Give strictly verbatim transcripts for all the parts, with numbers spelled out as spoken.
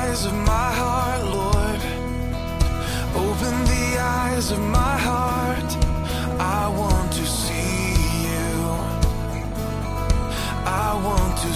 eyes of my heart, Lord. Open the eyes of my heart. I want to see you. I want to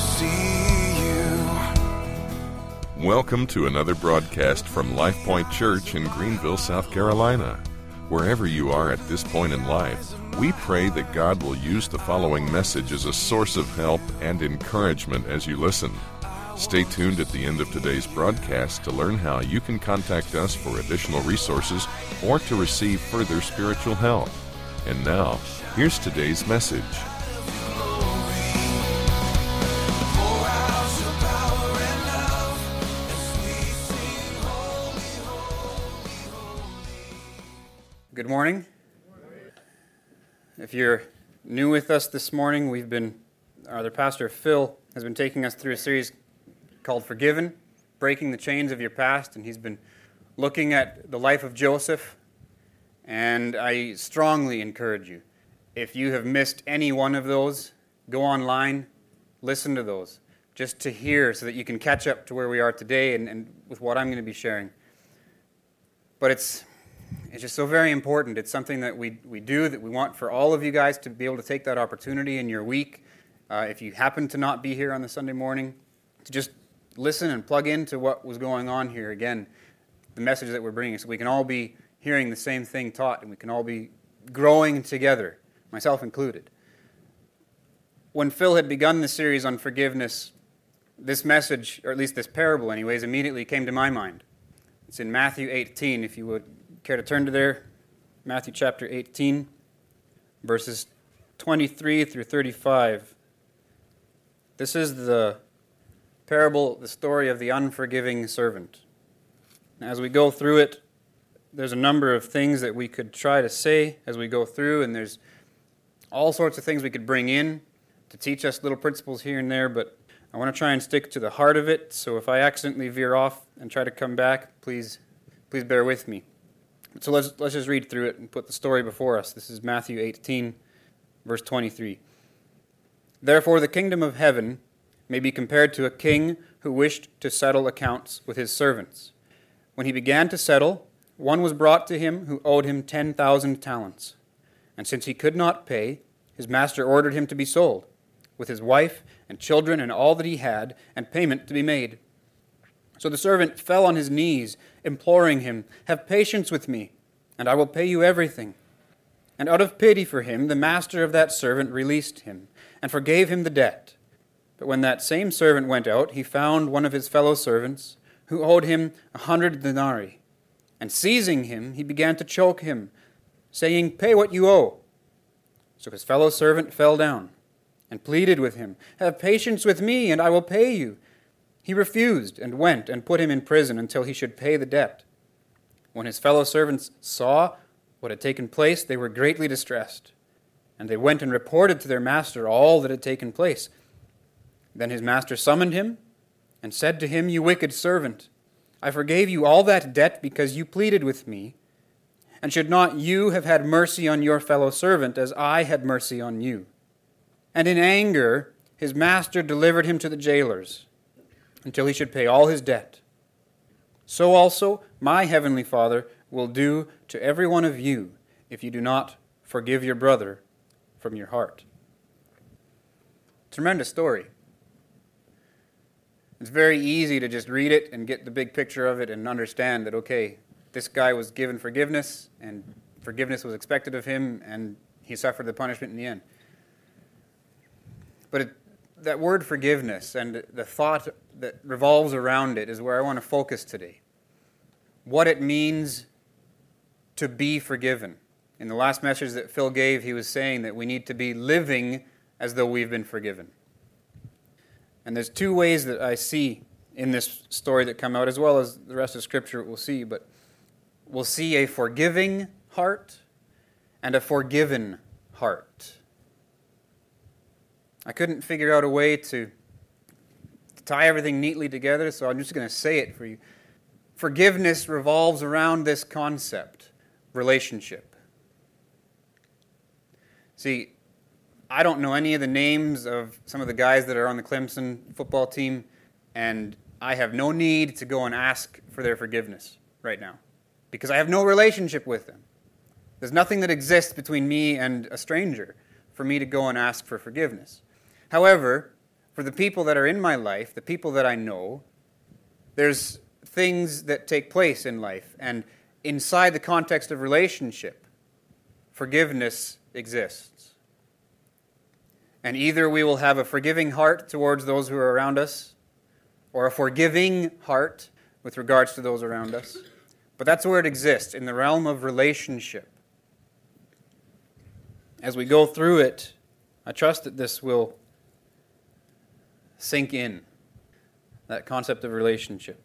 see you. Welcome to another broadcast from Life Point Church in Greenville, South Carolina. Wherever you are at this point in life, we pray that God will use the following message as a source of help and encouragement as you listen. Stay tuned at the end of today's broadcast to learn how you can contact us for additional resources or to receive further spiritual help. And now, here's today's message. Good morning. If you're new with us this morning, we've been, our other pastor Phil has been taking us through a series called Forgiven, Breaking the Chains of Your Past, and he's been looking at the life of Joseph. And I strongly encourage you, if you have missed any one of those, go online, listen to those, just to hear so that you can catch up to where we are today and, and with what I'm going to be sharing. But it's it's just so very important. It's something that we, we do, that we want for all of you guys to be able to take that opportunity in your week. Uh, if you happen to not be here on the Sunday morning, to just listen and plug into what was going on here. Again, the message that we're bringing, so we can all be hearing the same thing taught, and we can all be growing together, myself included. When Phil had begun the series on forgiveness, this message, or at least this parable anyways, immediately came to my mind. It's in Matthew eighteen, if you would care to turn to there. Matthew chapter eighteen, verses twenty-three through thirty-five. This is the parable, the story of the unforgiving servant. As we go through it, there's a number of things that we could try to say as we go through, and there's all sorts of things we could bring in to teach us little principles here and there, but I want to try and stick to the heart of it, so if I accidentally veer off and try to come back, please please bear with me. So let's let's just read through it and put the story before us. This is Matthew eighteen, verse twenty-three. Therefore the kingdom of heaven may be compared to a king who wished to settle accounts with his servants. When he began to settle, one was brought to him who owed him ten thousand talents. And since he could not pay, his master ordered him to be sold, with his wife and children and all that he had, and payment to be made. So the servant fell on his knees, imploring him, "Have patience with me, and I will pay you everything." And out of pity for him, the master of that servant released him, and forgave him the debt. But when that same servant went out, he found one of his fellow servants, who owed him a hundred denarii. And seizing him, he began to choke him, saying, "Pay what you owe." So his fellow servant fell down, and pleaded with him, "Have patience with me, and I will pay you." He refused, and went and put him in prison until he should pay the debt. When his fellow servants saw what had taken place, they were greatly distressed, and they went and reported to their master all that had taken place. Then his master summoned him, and said to him, "You wicked servant, I forgave you all that debt because you pleaded with me. And should not you have had mercy on your fellow servant as I had mercy on you?" And in anger his master delivered him to the jailers, until he should pay all his debt. So also my heavenly Father will do to every one of you if you do not forgive your brother from your heart. Tremendous story. It's very easy to just read it and get the big picture of it and understand that, okay, this guy was given forgiveness, and forgiveness was expected of him, and he suffered the punishment in the end. But it, that word forgiveness and the thought that revolves around it is where I want to focus today. What it means to be forgiven. In the last message that Phil gave, he was saying that we need to be living as though we've been forgiven. And there's two ways that I see in this story that come out, as well as the rest of Scripture we'll see, but we'll see a forgiving heart and a forgiven heart. I couldn't figure out a way to tie everything neatly together, so I'm just going to say it for you. Forgiveness revolves around this concept, relationship. See, I don't know any of the names of some of the guys that are on the Clemson football team, and I have no need to go and ask for their forgiveness right now because I have no relationship with them. There's nothing that exists between me and a stranger for me to go and ask for forgiveness. However, for the people that are in my life, the people that I know, there's things that take place in life, and inside the context of relationship, forgiveness exists. And either we will have a forgiving heart towards those who are around us, or a forgiving heart with regards to those around us. But that's where it exists, in the realm of relationship. As we go through it, I trust that this will sink in, that concept of relationship.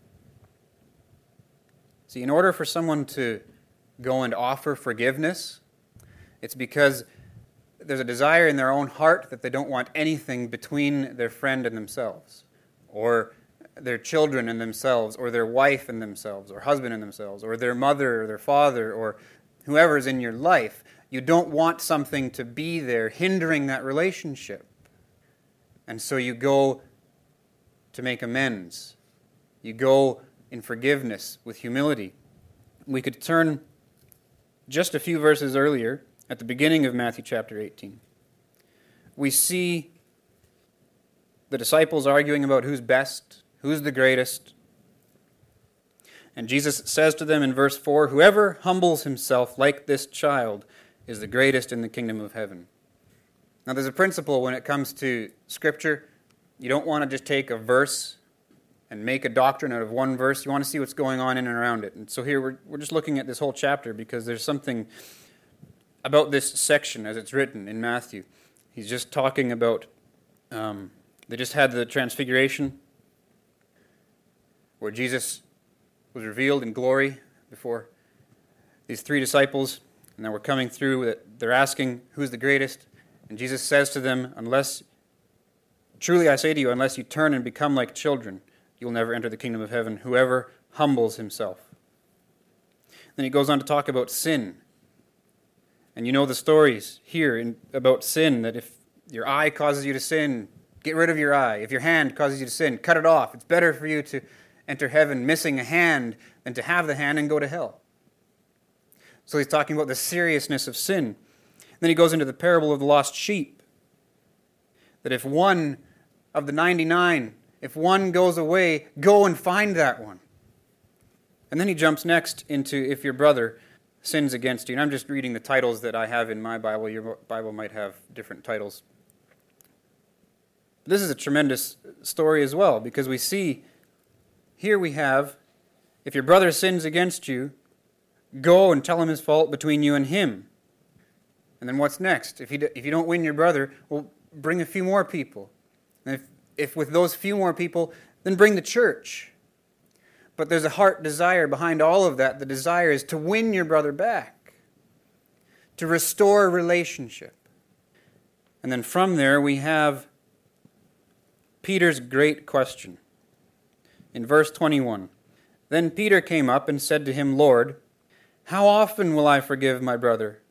See, in order for someone to go and offer forgiveness, it's because there's a desire in their own heart that they don't want anything between their friend and themselves, or their children and themselves, or their wife and themselves, or husband and themselves, or their mother or their father, or whoever's in your life. You don't want something to be there hindering that relationship. And so you go to make amends. You go in forgiveness with humility. We could turn just a few verses earlier at the beginning of Matthew chapter eighteen. We see the disciples arguing about who's best, who's the greatest. And Jesus says to them in verse four, "Whoever humbles himself like this child is the greatest in the kingdom of heaven." Now there's a principle when it comes to Scripture. You don't want to just take a verse and make a doctrine out of one verse. You want to see what's going on in and around it. And so here we're, we're just looking at this whole chapter because there's something about this section as it's written in Matthew. He's just talking about, um, they just had the transfiguration where Jesus was revealed in glory before these three disciples. And now we're coming through that they're asking who's the greatest. And Jesus says to them, unless, truly I say to you, unless you turn and become like children, you'll never enter the kingdom of heaven. Whoever humbles himself. Then he goes on to talk about sin. And you know the stories here in, about sin, that if your eye causes you to sin, get rid of your eye. If your hand causes you to sin, cut it off. It's better for you to enter heaven missing a hand than to have the hand and go to hell. So he's talking about the seriousness of sin. Then he goes into the parable of the lost sheep. That if one of the ninety-nine, if one goes away, go and find that one. And then he jumps next into if your brother sins against you. And I'm just reading the titles that I have in my Bible. Your Bible might have different titles. This is a tremendous story as well, because we see, here we have, if your brother sins against you, go and tell him his fault between you and him. And then what's next? If you, if you don't win your brother, well, bring a few more people. And if, if with those few more people, then bring the church. But there's a heart desire behind all of that. The desire is to win your brother back, to restore a relationship. And then from there we have Peter's great question. In verse twenty-one, "Then Peter came up and said to him, 'Lord, how often will I forgive my brother?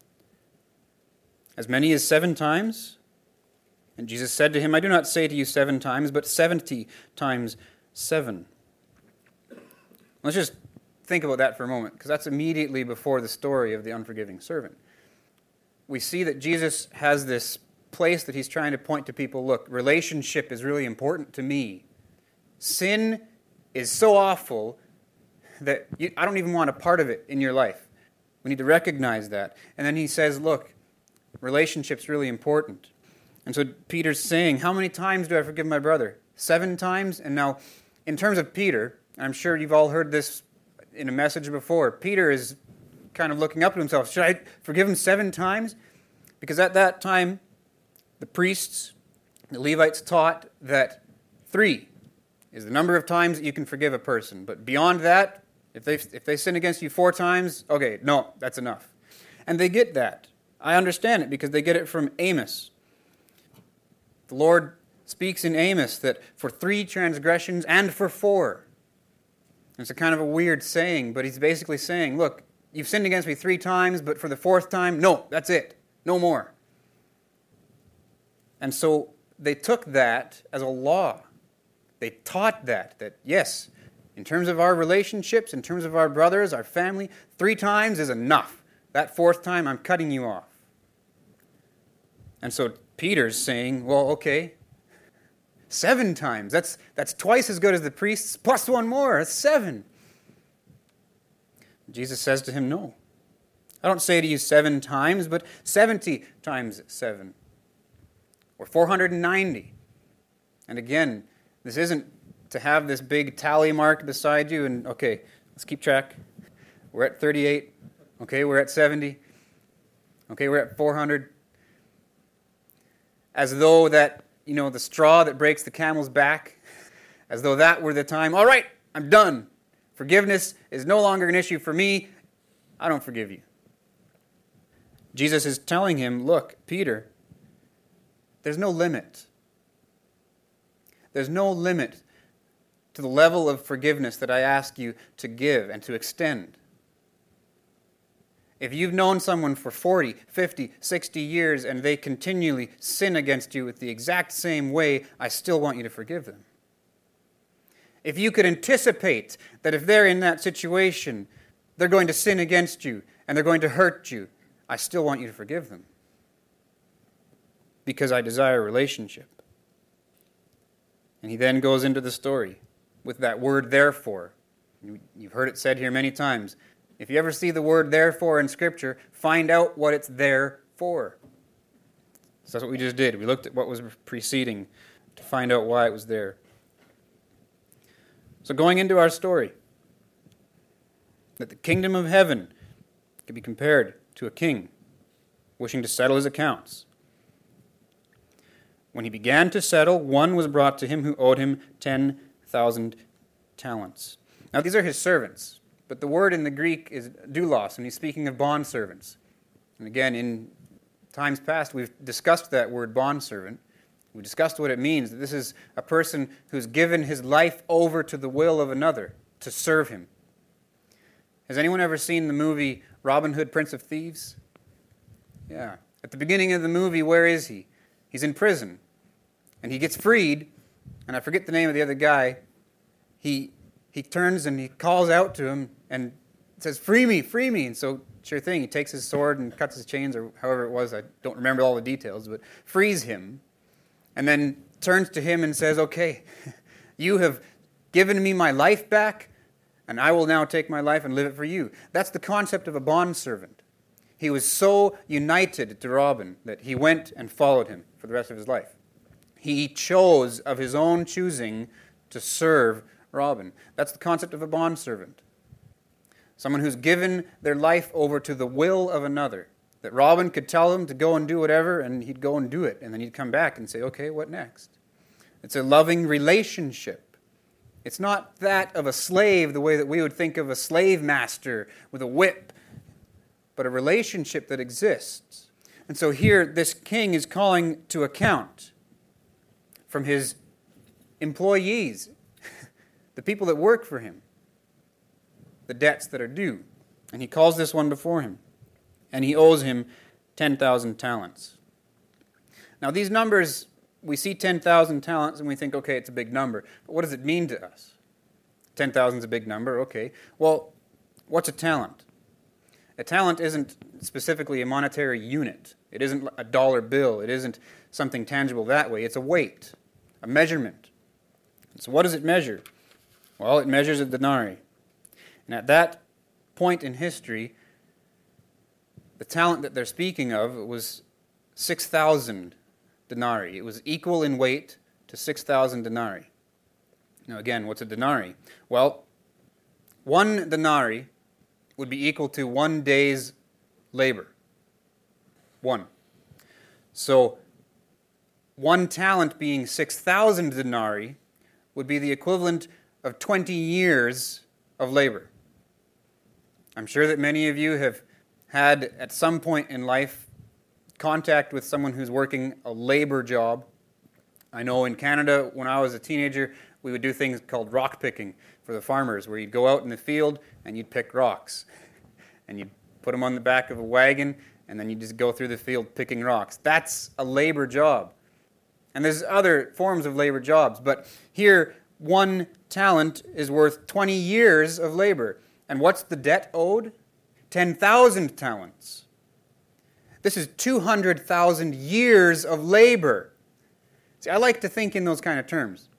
As many as seven times?' And Jesus said to him, 'I do not say to you seven times, but seventy times seven.'" Let's just think about that for a moment, because that's immediately before the story of the unforgiving servant. We see that Jesus has this place that he's trying to point to people, look, relationship is really important to me. Sin is so awful that you, I don't even want a part of it in your life. We need to recognize that. And then he says, look, relationship's really important. And so Peter's saying, how many times do I forgive my brother? Seven times? And now, in terms of Peter, I'm sure you've all heard this in a message before, Peter is kind of looking up to himself. Should I forgive him seven times? Because at that time, the priests, the Levites taught that three is the number of times that you can forgive a person. But beyond that, if they if they sin against you four times, okay, no, that's enough. And they get that. I understand it because they get it from Amos. The Lord speaks in Amos that for three transgressions and for four. It's a kind of a weird saying, but he's basically saying, look, you've sinned against me three times, but for the fourth time, no, that's it. No more. And so they took that as a law. They taught that, that yes, in terms of our relationships, in terms of our brothers, our family, three times is enough. That fourth time, I'm cutting you off. And so Peter's saying, well, okay, seven times. That's, that's twice as good as the priests, plus one more. That's seven. Jesus says to him, no. I don't say to you seven times, but seventy times seven. Or four hundred ninety. And again, this isn't to have this big tally mark beside you and, okay, let's keep track. We're at thirty-eight. Okay, we're at seventy. Okay, we're at four hundred. As though that, you know, the straw that breaks the camel's back, as though that were the time. All right, I'm done. Forgiveness is no longer an issue for me. I don't forgive you. Jesus is telling him, look, Peter, there's no limit. There's no limit to the level of forgiveness that I ask you to give and to extend. If you've known someone for forty, fifty, sixty years and they continually sin against you with the exact same way, I still want you to forgive them. If you could anticipate that if they're in that situation, they're going to sin against you and they're going to hurt you, I still want you to forgive them. Because I desire a relationship. And he then goes into the story with that word therefore. You've heard it said here many times. If you ever see the word therefore in Scripture, find out what it's there for. So that's what we just did. We looked at what was preceding to find out why it was there. So going into our story, that the kingdom of heaven can be compared to a king wishing to settle his accounts. When he began to settle, one was brought to him who owed him ten thousand talents. Now these are his servants, but the word in the Greek is doulos, and he's speaking of bondservants. And again, in times past, we've discussed that word bondservant. We discussed what it means. This is a person who's given his life over to the will of another to serve him. Has anyone ever seen the movie Robin Hood, Prince of Thieves? Yeah. At the beginning of the movie, where is he? He's in prison. And he gets freed, and I forget the name of the other guy. He he turns and he calls out to him and says, free me, free me. And so, sure thing, he takes his sword and cuts his chains, or however it was. I don't remember all the details, but frees him. And then turns to him and says, okay, you have given me my life back, and I will now take my life and live it for you. That's the concept of a bondservant. He was so united to Robin that he went and followed him for the rest of his life. He chose of his own choosing to serve Robin. That's the concept of a bondservant. Someone who's given their life over to the will of another. That Robin could tell him to go and do whatever, and he'd go and do it. And then he'd come back and say, okay, what next? It's a loving relationship. It's not that of a slave, the way that we would think of a slave master with a whip, but a relationship that exists. And so here, this king is calling to account from his employees, the people that work for him, the debts that are due. And he calls this one before him. And he owes him ten thousand talents. Now these numbers, we see ten thousand talents and we think, okay, it's a big number. But what does it mean to us? ten thousand is a big number, okay. Well, what's a talent? A talent isn't specifically a monetary unit. It isn't a dollar bill. It isn't something tangible that way. It's a weight, a measurement. So what does it measure? Well, it measures a denarii. And at that point in history, the talent that they're speaking of was six thousand denarii. It was equal in weight to six thousand denarii. Now again, what's a denarii? Well, one denarii would be equal to one day's labor. One. So, one talent being six thousand denarii would be the equivalent of twenty years of labor. I'm sure that many of you have had, at some point in life, contact with someone who's working a labor job. I know in Canada, when I was a teenager, we would do things called rock picking for the farmers, where you'd go out in the field and you'd pick rocks. And you'd put them on the back of a wagon, and then you'd just go through the field picking rocks. That's a labor job. And there's other forms of labor jobs, but here one talent is worth twenty years of labor. And what's the debt owed? ten thousand talents. This is two hundred thousand years of labor. See, I like to think in those kind of terms.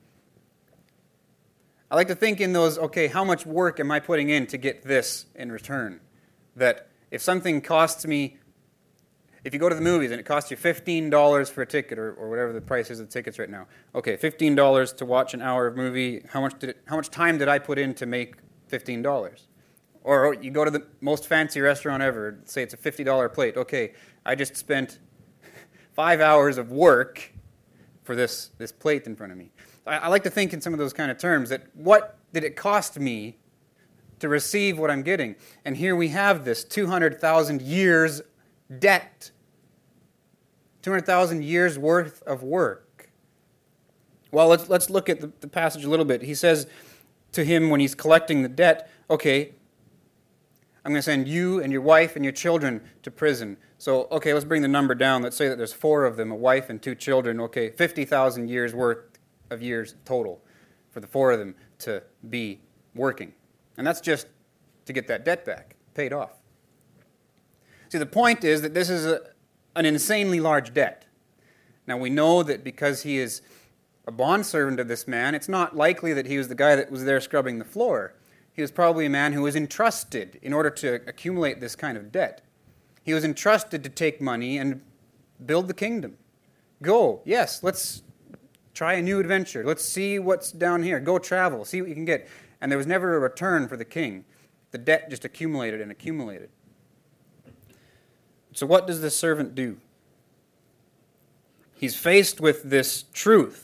I like to think in those, okay, how much work am I putting in to get this in return? That if something costs me, if you go to the movies and it costs you fifteen dollars for a ticket, or, or whatever the price is of the tickets right now. Okay, fifteen dollars to watch an hour of movie. How much did it, how much time did I put in to make fifteen dollars? Or you go to the most fancy restaurant ever, say it's a fifty dollars plate. Okay, I just spent five hours of work for this, this plate in front of me. I, I like to think in some of those kind of terms, that what did it cost me to receive what I'm getting? And here we have this two hundred thousand years debt. two hundred thousand years worth of work. Well, let's, let's look at the, the passage a little bit. He says to him when he's collecting the debt, okay, I'm going to send you and your wife and your children to prison. So, okay, let's bring the number down. Let's say that there's four of them, a wife and two children. Okay, fifty thousand years worth of years total for the four of them to be working. And that's just to get that debt back, paid off. See, the point is that this is a, an insanely large debt. Now, we know that because he is a bondservant of this man, it's not likely that he was the guy that was there scrubbing the floor. He was probably a man who was entrusted in order to accumulate this kind of debt. He was entrusted to take money and build the kingdom. Go, yes, let's try a new adventure. Let's see what's down here. Go travel, see what you can get. And there was never a return for the king. The debt just accumulated and accumulated. So what does this servant do? He's faced with this truth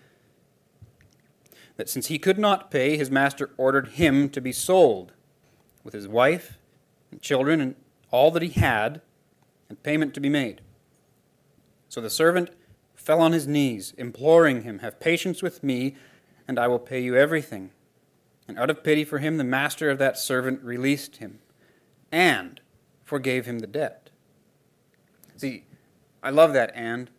that since he could not pay, his master ordered him to be sold with his wife and children and all that he had, and payment to be made. So the servant fell on his knees, imploring him, "Have patience with me, and I will pay you everything." And out of pity for him, the master of that servant released him and forgave him the debt. See, I love that "and."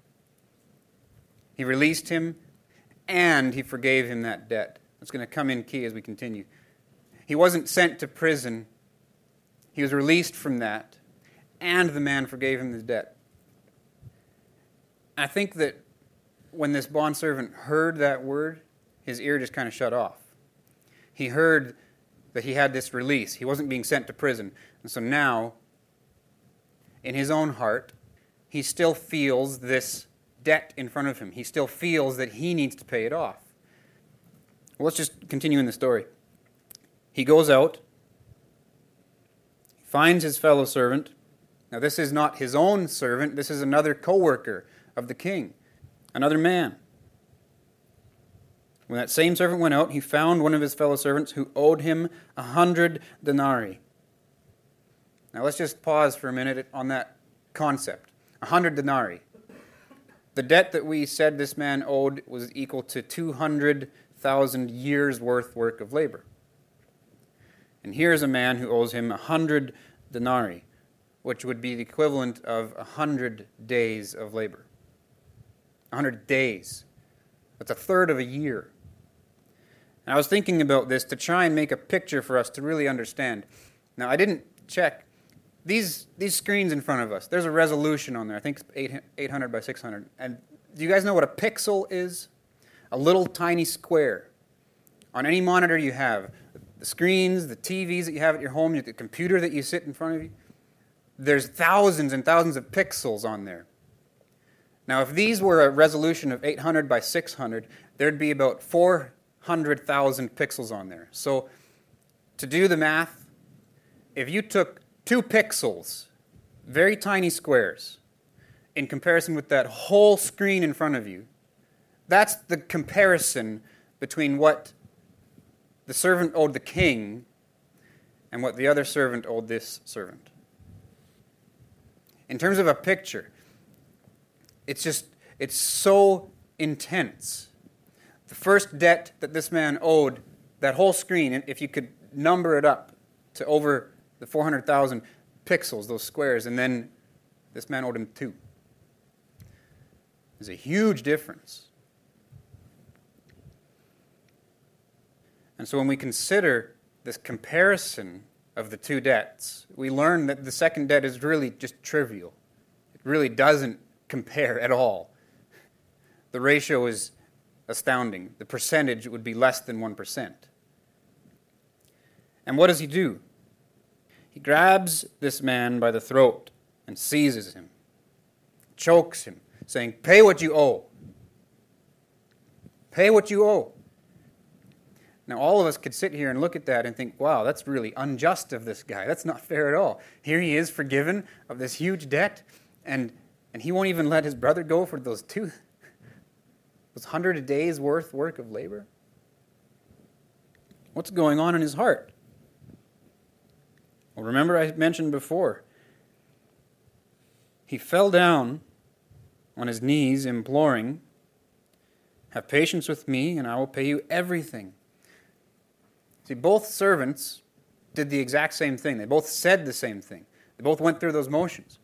He released him, and he forgave him that debt. That's going to come in key as we continue. He wasn't sent to prison. He was released from that, and the man forgave him his debt. I think that when this bondservant heard that word, his ear just kind of shut off. He heard that he had this release. He wasn't being sent to prison. And so now, in his own heart, he still feels this debt in front of him. He still feels that he needs to pay it off. Well, let's just continue in the story. He goes out, finds his fellow servant. Now, this is not his own servant. This is another co-worker of the king, another man. When that same servant went out, he found one of his fellow servants who owed him a hundred denarii. Now, let's just pause for a minute on that concept. A hundred denarii. The debt that we said this man owed was equal to two hundred thousand years' worth work of labor. And here's a man who owes him a hundred denarii, which would be the equivalent of a hundred days of labor. A hundred days. That's a third of a year. And I was thinking about this to try and make a picture for us to really understand. Now, I didn't check. These these screens in front of us, there's a resolution on there. I think it's eight hundred by six hundred. And do you guys know what a pixel is? A little tiny square. On any monitor you have, the screens, the T Vs that you have at your home, the computer that you sit in front of you, there's thousands and thousands of pixels on there. Now, if these were a resolution of eight hundred by six hundred, there'd be about four hundred thousand pixels on there. So, to do the math, if you took two pixels, very tiny squares, in comparison with that whole screen in front of you, that's the comparison between what the servant owed the king and what the other servant owed this servant. In terms of a picture, it's just, it's so intense. The first debt that this man owed, that whole screen, if you could number it up to over the four hundred thousand pixels, those squares, and then this man owed him two. There's a huge difference. And so when we consider this comparison of the two debts, we learn that the second debt is really just trivial. It really doesn't compare at all. The ratio is astounding. The percentage would be less than one percent. And what does he do? He grabs this man by the throat and seizes him, chokes him, saying, "Pay what you owe. Pay what you owe." Now, all of us could sit here and look at that and think, wow, that's really unjust of this guy. That's not fair at all. Here he is forgiven of this huge debt, and, and he won't even let his brother go for those two, those hundred a day's worth work of labor. What's going on in his heart? Well, remember I mentioned before, he fell down on his knees imploring, "Have patience with me, and I will pay you everything." See, both servants did the exact same thing. They both said the same thing. They both went through those motions.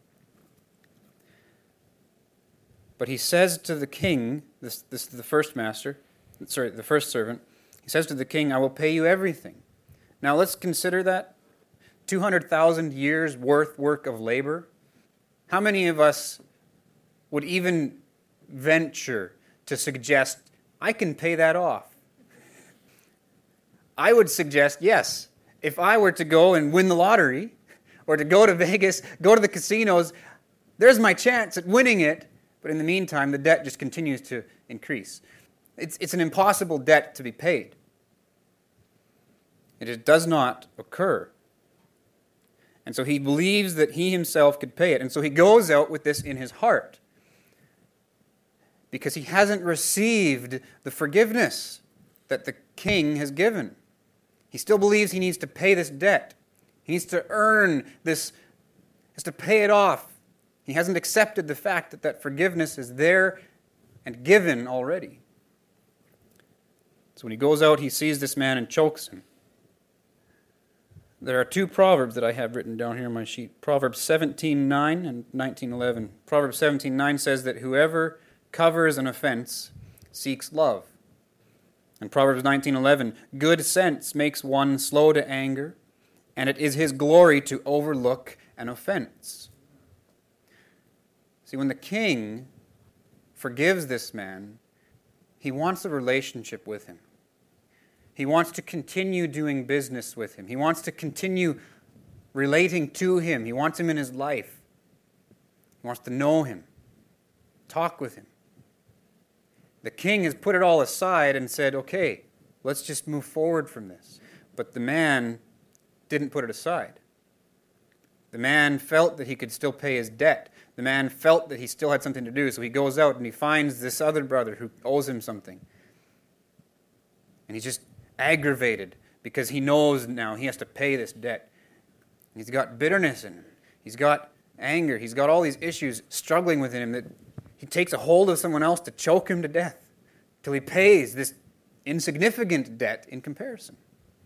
But he says to the king, this, this is the first master, sorry, the first servant, he says to the king, "I will pay you everything." Now let's consider that. two hundred thousand years worth work of labor. How many of us would even venture to suggest, I can pay that off? I would suggest, yes, if I were to go and win the lottery, or to go to Vegas, go to the casinos, there's my chance at winning it. But in the meantime, the debt just continues to increase. It's, it's an impossible debt to be paid. It does not occur. And so he believes that he himself could pay it. And so he goes out with this in his heart, because he hasn't received the forgiveness that the king has given. He still believes he needs to pay this debt. He needs to earn this, has to pay it off. He hasn't accepted the fact that that forgiveness is there and given already. So when he goes out, he sees this man and chokes him. There are two proverbs that I have written down here on my sheet. Proverbs seventeen nine and nineteen eleven. Proverbs seventeen nine says that whoever covers an offense seeks love. And Proverbs nineteen eleven, good sense makes one slow to anger, and it is his glory to overlook an offense. See, when the king forgives this man, he wants a relationship with him. He wants to continue doing business with him. He wants to continue relating to him. He wants him in his life. He wants to know him, talk with him. The king has put it all aside and said, okay, let's just move forward from this. But the man didn't put it aside. The man felt that he could still pay his debt. The man felt that he still had something to do, so he goes out and he finds this other brother who owes him something. And he's just aggravated because he knows now he has to pay this debt. He's got bitterness in him. He's got anger. He's got all these issues struggling within him that he takes a hold of someone else to choke him to death till he pays this insignificant debt in comparison.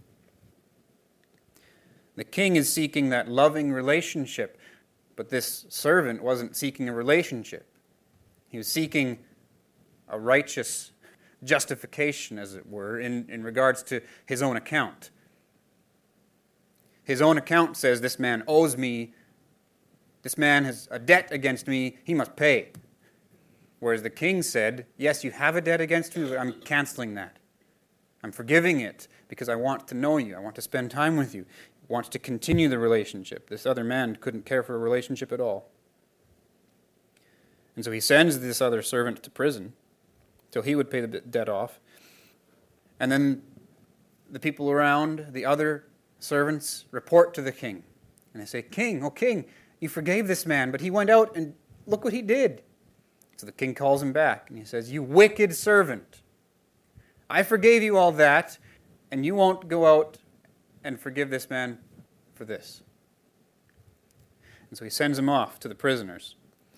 The king is seeking that loving relationship, but this servant wasn't seeking a relationship. He was seeking a righteous justification, as it were, in, in regards to his own account. His own account says, this man owes me, this man has a debt against me, he must pay. Whereas the king said, yes, you have a debt against me, but I'm canceling that. I'm forgiving it because I want to know you. I want to spend time with you. I want to continue the relationship. This other man couldn't care for a relationship at all. And so he sends this other servant to prison till he would pay the debt off. And then the people around, the other servants, report to the king. And they say, King, oh king, you forgave this man, but he went out and look what he did. So the king calls him back and he says, you wicked servant, I forgave you all that, and you won't go out and forgive this man for this. And so he sends him off to the prisoners.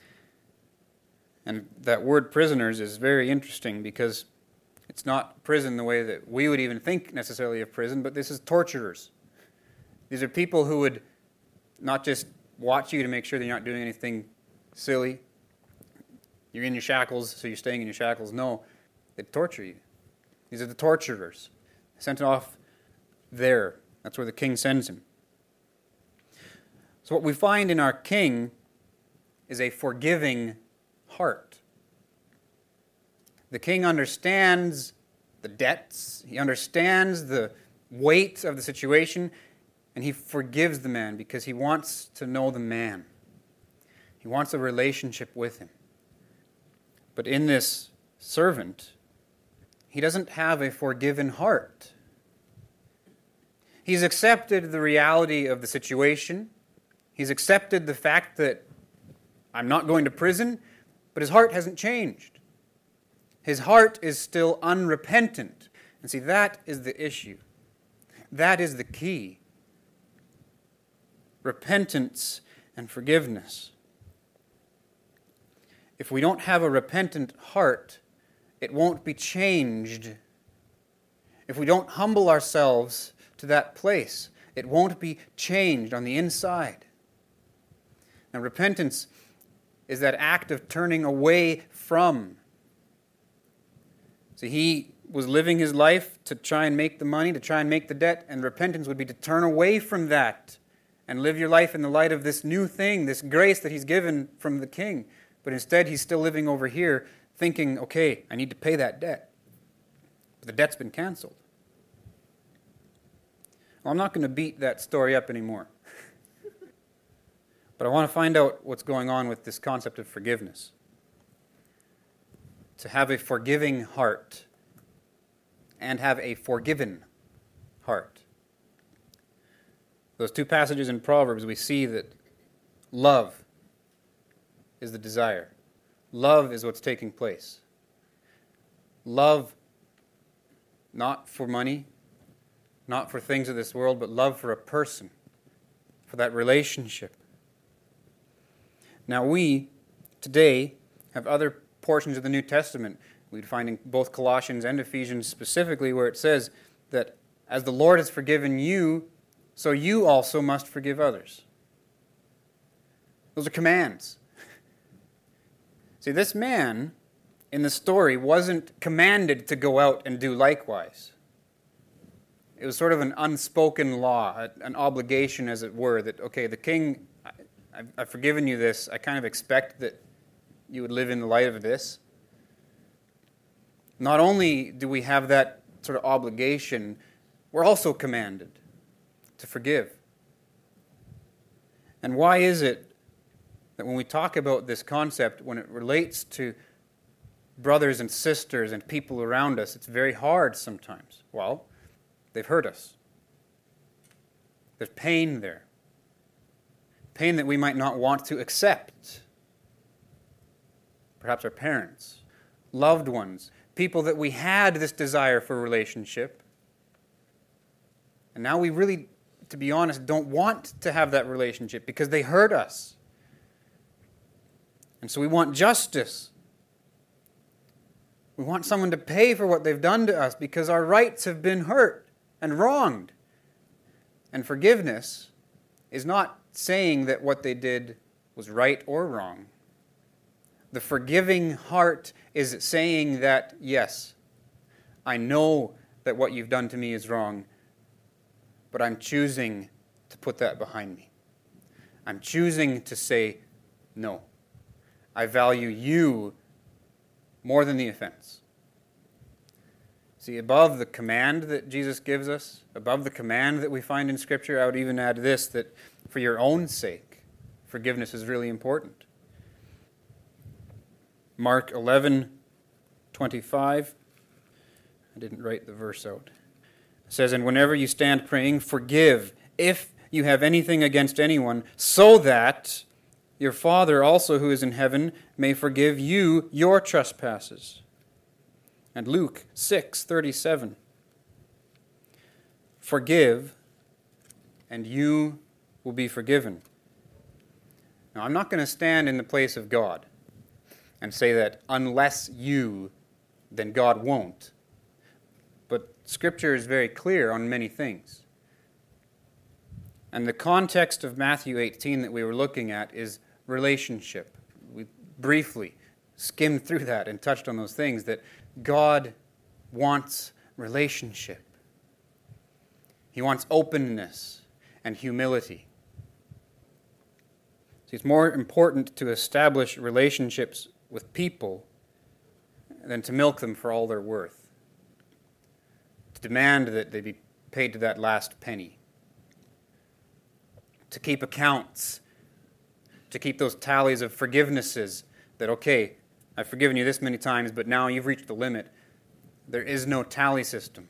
And that word prisoners is very interesting because it's not prison the way that we would even think necessarily of prison, but this is torturers. These are people who would not just watch you to make sure that you're not doing anything silly. You're in your shackles, so you're staying in your shackles. No, they torture you. These are the torturers. Sent off there. That's where the king sends him. So what we find in our king is a forgiving heart. The king understands the debts, he understands the weight of the situation, and he forgives the man because he wants to know the man. He wants a relationship with him. But in this servant, he doesn't have a forgiven heart. He's accepted the reality of the situation. He's accepted the fact that I'm not going to prison, but his heart hasn't changed. His heart is still unrepentant. And see, that is the issue. That is the key. Repentance and forgiveness. If we don't have a repentant heart, it won't be changed. If we don't humble ourselves to that place, it won't be changed on the inside. Now, repentance is that act of turning away from. So he was living his life to try and make the money, to try and make the debt, and repentance would be to turn away from that and live your life in the light of this new thing, this grace that he's given from the king. But instead, he's still living over here thinking, okay, I need to pay that debt. But the debt's been canceled. Well, I'm not going to beat that story up anymore. But I want to find out what's going on with this concept of forgiveness. To have a forgiving heart and have a forgiven heart. Those two passages in Proverbs, we see that love is the desire. Love is what's taking place. Love not for money, not for things of this world, but love for a person, for that relationship. Now we, today, have other portions of the New Testament we'd find in both Colossians and Ephesians specifically where it says that as the Lord has forgiven you, so you also must forgive others. Those are commands. See, this man in the story wasn't commanded to go out and do likewise. It was sort of an unspoken law, an obligation as it were, that, okay, the king, I've, I've forgiven you this, I kind of expect that you would live in the light of this. Not only do we have that sort of obligation, we're also commanded to forgive. And why is it that when we talk about this concept, when it relates to brothers and sisters and people around us, it's very hard sometimes? Well, they've hurt us. There's pain there. Pain that we might not want to accept. Perhaps our parents, loved ones, people that we had this desire for relationship. And now we really, to be honest, don't want to have that relationship because they hurt us. And so we want justice. We want someone to pay for what they've done to us because our rights have been hurt and wronged. And forgiveness is not saying that what they did was right or wrong. The forgiving heart is saying that, yes, I know that what you've done to me is wrong, but I'm choosing to put that behind me. I'm choosing to say, no, I value you more than the offense. See, above the command that Jesus gives us, above the command that we find in Scripture, I would even add this, that for your own sake, forgiveness is really important. Mark eleven twenty-five. I didn't write the verse out. It says, and whenever you stand praying, forgive if you have anything against anyone, so that your Father also who is in heaven may forgive you your trespasses. And Luke six thirty-seven. Forgive, and you will be forgiven. Now, I'm not going to stand in the place of God and say that unless you, then God won't. But Scripture is very clear on many things. And the context of Matthew eighteen that we were looking at is relationship. We briefly skimmed through that and touched on those things, that God wants relationship. He wants openness and humility. See, it's more important to establish relationships with people than to milk them for all they're worth. To demand that they be paid to that last penny. To keep accounts. To keep those tallies of forgivenesses that, okay, I've forgiven you this many times, but now you've reached the limit. There is no tally system.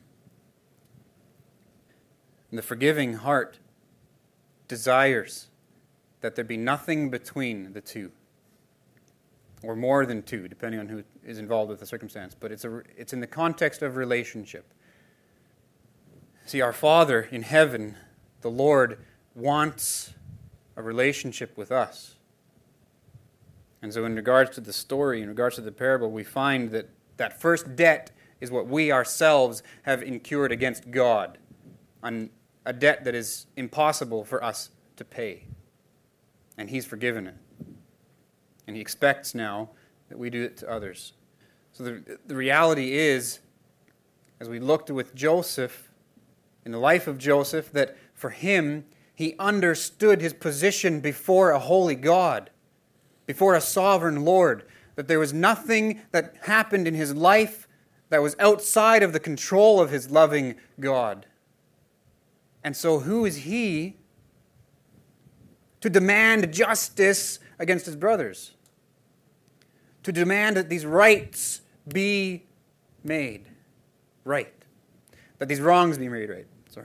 And the forgiving heart desires that there be nothing between the two, or more than two, depending on who is involved with the circumstance. But it's a, it's in the context of relationship. See, our Father in heaven, the Lord, wants a relationship with us. And so in regards to the story, in regards to the parable, we find that that first debt is what we ourselves have incurred against God, on a debt that is impossible for us to pay. And He's forgiven it. And He expects now that we do it to others. So the, the reality is, as we looked with Joseph, in the life of Joseph, that for him, he understood his position before a holy God, before a sovereign Lord, that there was nothing that happened in his life that was outside of the control of his loving God. And so who is he to demand justice against his brothers? To demand that these rights be made right. That these wrongs be made right. Sorry.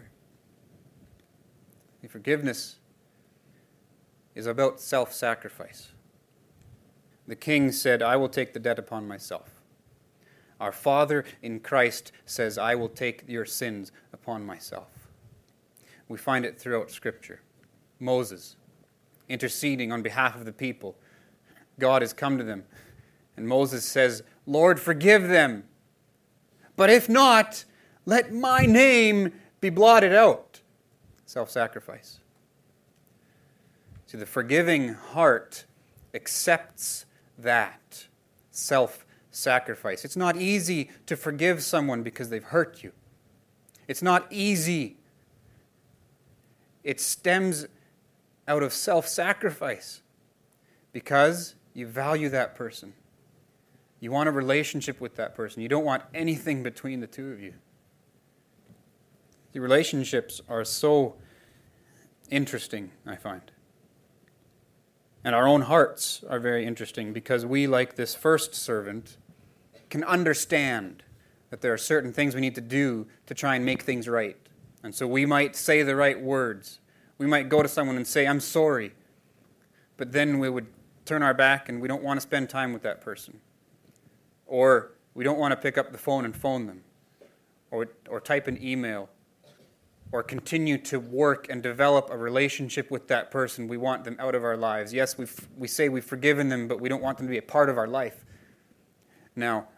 The forgiveness is about self-sacrifice. The king said, I will take the debt upon myself. Our Father in Christ says, I will take your sins upon myself. We find it throughout Scripture. Moses, interceding on behalf of the people. God has come to them. And Moses says, Lord, forgive them. But if not, let my name be blotted out. Self-sacrifice. See, the forgiving heart accepts that self-sacrifice. It's not easy to forgive someone because they've hurt you. It's not easy. It stems out of self-sacrifice because you value that person. You want a relationship with that person. You don't want anything between the two of you. The relationships are so interesting, I find. And our own hearts are very interesting because we, like this first servant, can understand that there are certain things we need to do to try and make things right. And so we might say the right words. We might go to someone and say, I'm sorry. But then we would turn our back and we don't want to spend time with that person. Or we don't want to pick up the phone and phone them. Or, or type an email. Or continue to work and develop a relationship with that person. We want them out of our lives. Yes, we we say we've forgiven them, but we don't want them to be a part of our life. Now,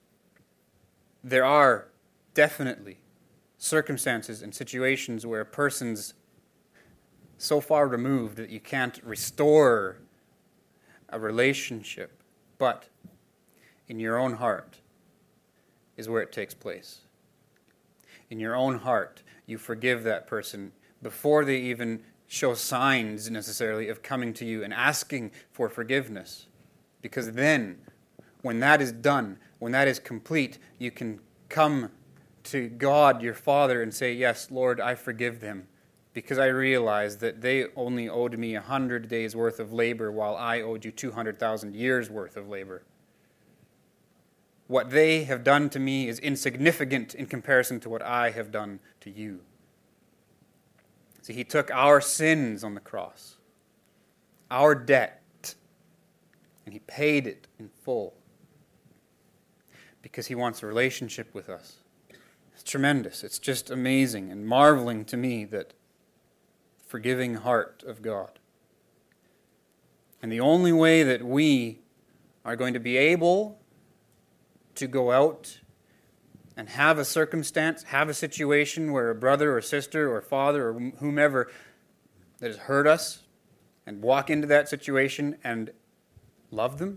there are definitely circumstances and situations where a person's so far removed that you can't restore a relationship. But in your own heart is where it takes place. In your own heart, you forgive that person before they even show signs necessarily of coming to you and asking for forgiveness. Because then, when that is done, when that is complete, you can come to God, your Father, and say, yes, Lord, I forgive them. Because I realize that they only owed me a hundred days' worth of labor while I owed you two hundred thousand years' worth of labor. What they have done to me is insignificant in comparison to what I have done to you. See, He took our sins on the cross, our debt, and He paid it in full because He wants a relationship with us. It's tremendous. It's just amazing and marveling to me that forgiving heart of God. And the only way that we are going to be able to go out and have a circumstance, have a situation where a brother or sister or father or whomever that has hurt us and walk into that situation and love them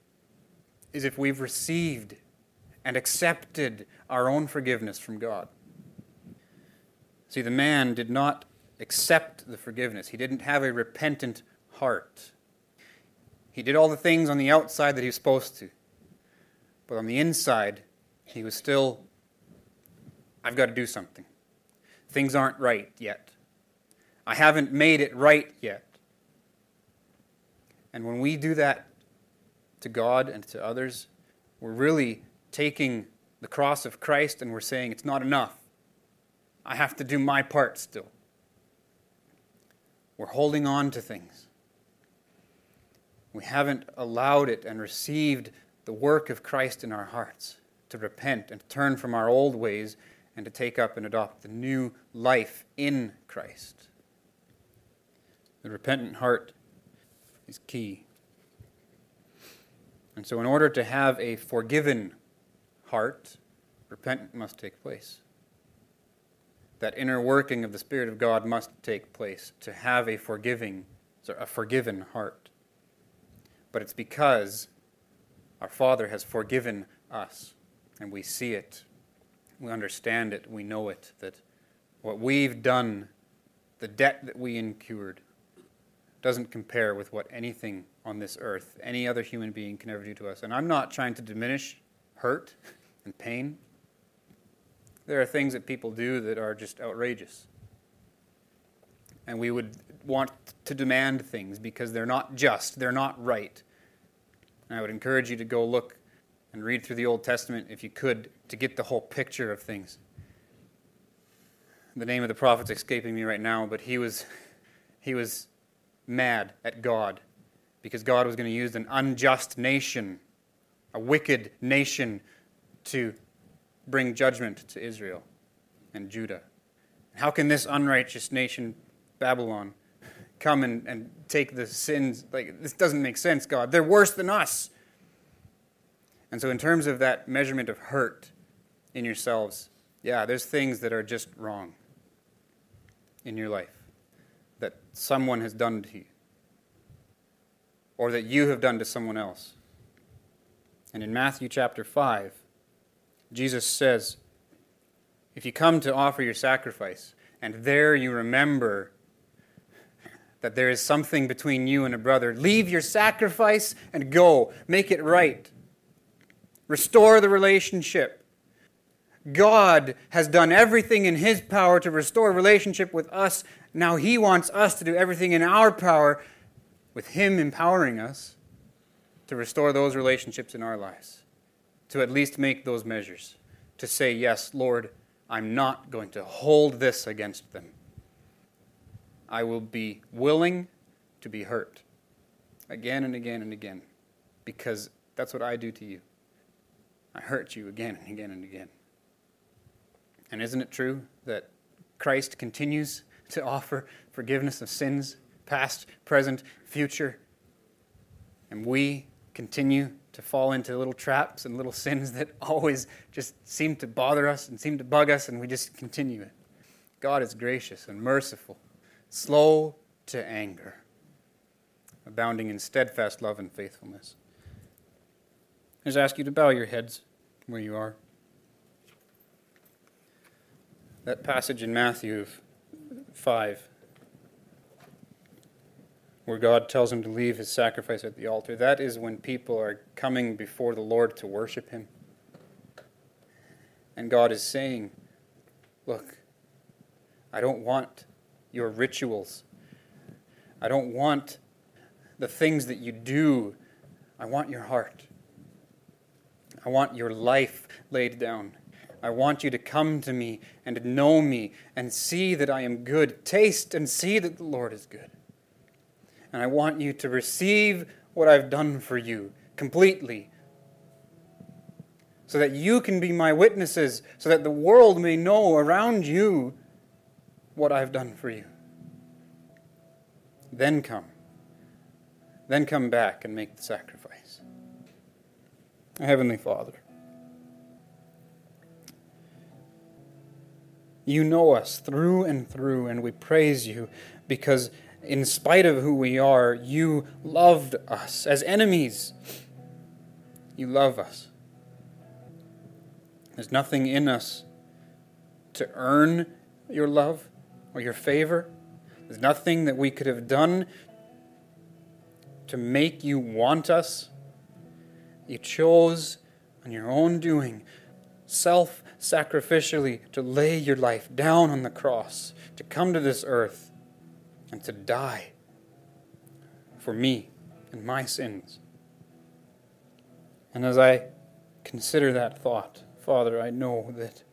is if we've received and accepted our own forgiveness from God. See, the man did not accept the forgiveness. He didn't have a repentant heart. He did all the things on the outside that he was supposed to. But on the inside, he was still, I've got to do something. Things aren't right yet. I haven't made it right yet. And when we do that to God and to others, we're really taking the cross of Christ and we're saying it's not enough. I have to do my part still. We're holding on to things. We haven't allowed it and received the work of Christ in our hearts to repent and turn from our old ways and to take up and adopt the new life in Christ. The repentant heart is key. And so in order to have a forgiven heart, repentance must take place. That inner working of the Spirit of God must take place to have a forgiving, sorry, a forgiven heart. But it's because our Father has forgiven us, and we see it, we understand it, we know it, that what we've done, the debt that we incurred, doesn't compare with what anything on this earth, any other human being can ever do to us. And I'm not trying to diminish hurt and pain. There are things that people do that are just outrageous. And we would want to demand things because they're not just, they're not right. And I would encourage you to go look and read through the Old Testament if you could to get the whole picture of things. The name of the prophet's escaping me right now, but he was he was mad at God because God was going to use an unjust nation, a wicked nation, to bring judgment to Israel and Judah. How can this unrighteous nation, Babylon, come and, and take the sins? Like, this doesn't make sense, God. They're worse than us. And so in terms of that measurement of hurt in yourselves, yeah, there's things that are just wrong in your life that someone has done to you or that you have done to someone else. And in Matthew chapter five, Jesus says, if you come to offer your sacrifice, and there you remember that there is something between you and a brother, leave your sacrifice and go. Make it right. Restore the relationship. God has done everything in His power to restore relationship with us. Now He wants us to do everything in our power, with Him empowering us to restore those relationships in our lives. To at least make those measures. To say, yes, Lord, I'm not going to hold this against them. I will be willing to be hurt again and again and again, because that's what I do to you. I hurt you again and again and again. And isn't it true that Christ continues to offer forgiveness of sins, past, present, future, and we continue to fall into little traps and little sins that always just seem to bother us and seem to bug us, and we just continue it. God is gracious and merciful, slow to anger, abounding in steadfast love and faithfulness. I just ask you to bow your heads where you are. That passage in Matthew five, where God tells him to leave his sacrifice at the altar, that is when people are coming before the Lord to worship Him. And God is saying, look, I don't want your rituals. I don't want the things that you do. I want your heart. I want your life laid down. I want you to come to me and know me and see that I am good. Taste and see that the Lord is good. And I want you to receive what I've done for you completely, so that you can be my witnesses, so that the world may know around you what I've done for you. Then come. Then come back and make the sacrifice. Heavenly Father, you know us through and through, and we praise you because in spite of who we are, you loved us as enemies. You love us. There's nothing in us to earn your love or your favor. There's nothing that we could have done to make you want us. You chose on your own doing, self-sacrificially, to lay your life down on the cross, to come to this earth and to die for me and my sins. And as I consider that thought, Father, I know that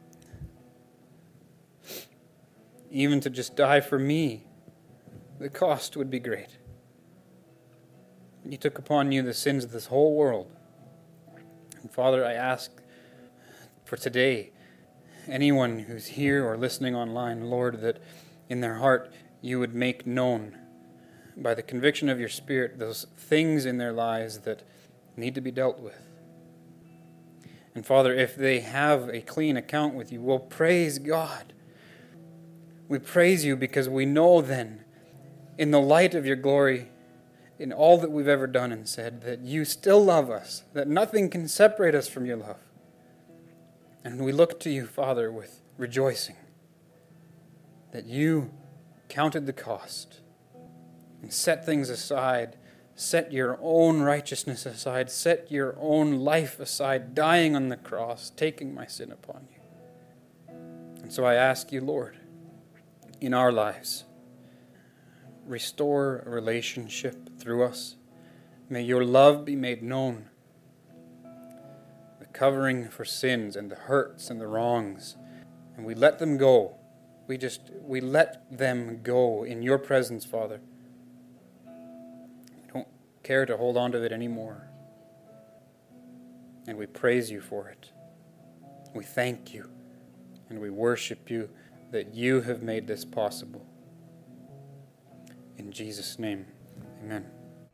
even to just die for me, the cost would be great. You took upon you the sins of this whole world. And Father, I ask for today, anyone who's here or listening online, Lord, that in their heart you would make known by the conviction of your Spirit those things in their lives that need to be dealt with. And Father, if they have a clean account with you, well, praise God. We praise you because we know then, in the light of your glory, in all that we've ever done and said, that you still love us, that nothing can separate us from your love. And we look to you, Father, with rejoicing that you counted the cost and set things aside, set your own righteousness aside, set your own life aside, dying on the cross, taking my sin upon you. And so I ask you, Lord, in our lives, restore a relationship through us. May your love be made known. The covering for sins and the hurts and the wrongs. And we let them go. We just, we let them go in your presence, Father. We don't care to hold on to it anymore. And we praise you for it. We thank you and we worship you that you have made this possible. In Jesus' name, amen.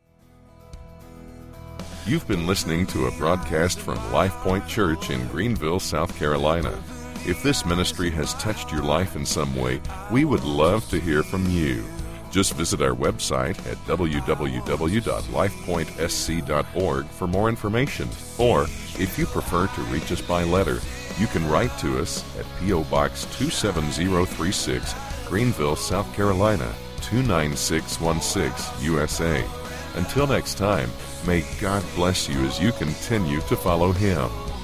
You've been listening to a broadcast from Life Point Church in Greenville, South Carolina. If this ministry has touched your life in some way, we would love to hear from you. Just visit our website at w w w dot life point s c dot org for more information. Or, if you prefer to reach us by letter, you can write to us at P O Box two seven zero three six, Greenville, South Carolina, two nine six one six, U S A. Until next time, may God bless you as you continue to follow Him.